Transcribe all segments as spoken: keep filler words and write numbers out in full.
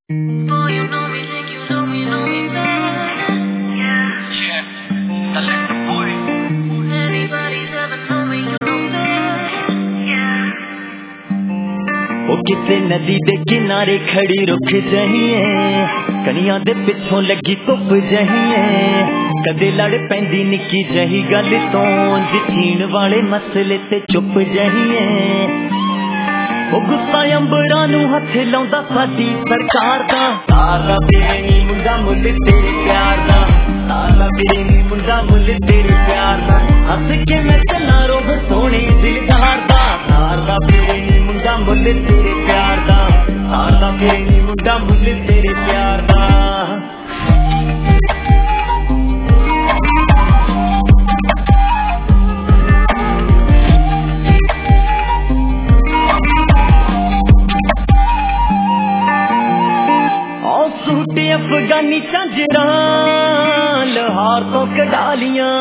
Boy, you know me like you know me, know me better. Yeah, yeah, the little boy. Anybody's ever know me, you know better. Yeah. वो किसे नदी दे किनारे खड़ी रुक जहिए, कनिया दे पिछों लगी धुप जहिए, कदे लड़ पैंदी निक्की जही गल तो जीण वाले मसले ते चुप जहिए। वो गुस्सा अंबरां नूं हथ लाउंदा साडी सरकार दा, तारा तेरे नी मुंडा मुल तेरे प्यार दा, तारा तेरे नी मुंडा मुल तेरे प्यार दा, हंस के मैं चला रोब सोने दिलदार दा, तारा तेरे नी मुंडा मुल तेरे प्यार दा, तारा तेरे नी मुंडा मुल तेरे प्यार दा। अफगानी झांजरा लाहौर तो कडालियां,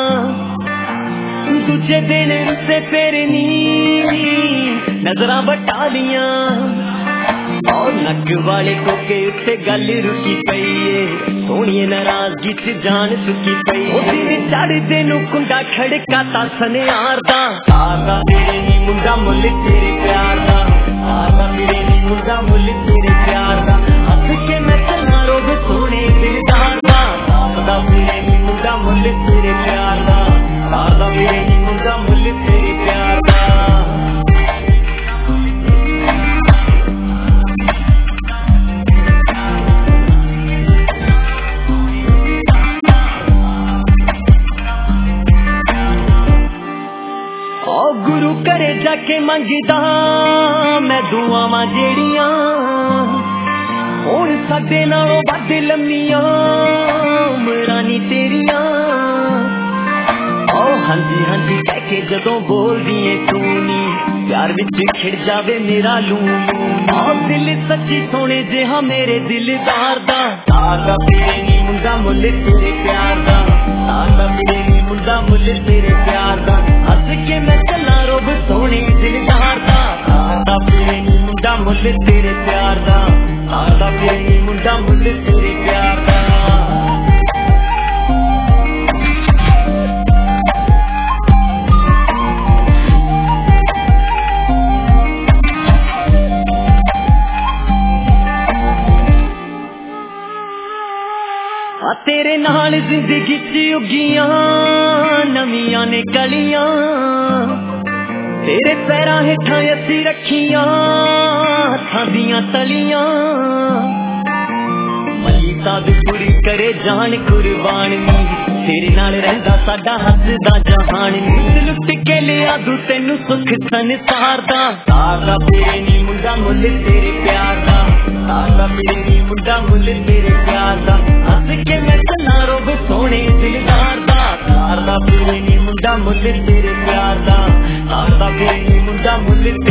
दूजे दिन रुसे फेरे नी नजरा बटालियां, और नक वाले कोके उत्ते गल रुकी पई है, सोहणिए नाराजगी च जान सुकी पई, दिन चढ़दे नूं कुंडा खड़का ता सनियार दा, तारा तेरे नी मुंडा मुल तेरे प्यार दा, तारा तेरे नी मुंडा मुल तेरे प्यार दा, हंस के मैं चला रोब सोने दिलदार दा, तारा तेरे नी मुंडा मुल तेरे प्यार दा, तारा तेरे नी मुंडा मुल तेरे प्यार दा। गुरु करे जाके मंगदा मैं दुआवां जेड़ियां, हुण साडे नालों वध लम्मियां उमरां नी तेरियां, ओ हांजी हांजी कह के जदों बोलदी ऐ तू नी, प्यार विच खिड़ जावे मेरा लूं लूं, दिल सच्ची सोने जिहा मेरे दिलदार दा, तारा तेरे नी मुंडा मुल तेरे प्यार दा, तारा तेरे नी मुंडा मुल तेरे प्यार दा, हंस के मैं चला रोब सोने दिलदार दा, तारा तेरे नी मुंडा मुल तेरे प्यार दा, तारा तेरे नी मुंडा मुल तेरे प्यार दा। तेरे नाल जिंदगी च उगियां नवियां ने कलियां, तेरे पैरां हेठां असीं रखियां हत्थां दियां तलियां, मली साध पूरी करे जान कुर्बान नी, तेरे नाल रहिंदा साडा हसदा जहान नी, लुट के लिया दू तैनू सुख संसार दा, तारा तेरे नी मुंडा मुल तेरे प्यार दा, तारा तेरे नी मुंडा मुल तेरे प्यार दा, हंस के मैं चला रोब सोने दिलदार दा, तारा तेरे नी मुंडा मुल तेरे प्यार दा, तारा तेरे नी मुंडा मुल